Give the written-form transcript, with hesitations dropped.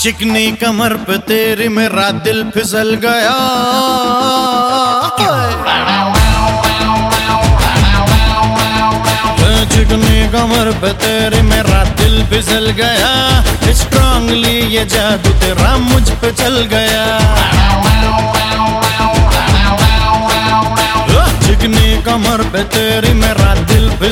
चिकनी कमर पे तेरी मेरा दिल फिसल गया। चिकनी कमर पे तेरी मेरा दिल फिसल गया। स्ट्रांगली ये जादू तेरा मुझ पे चल गया। चिकनी कमर पे तेरी मेरा दिल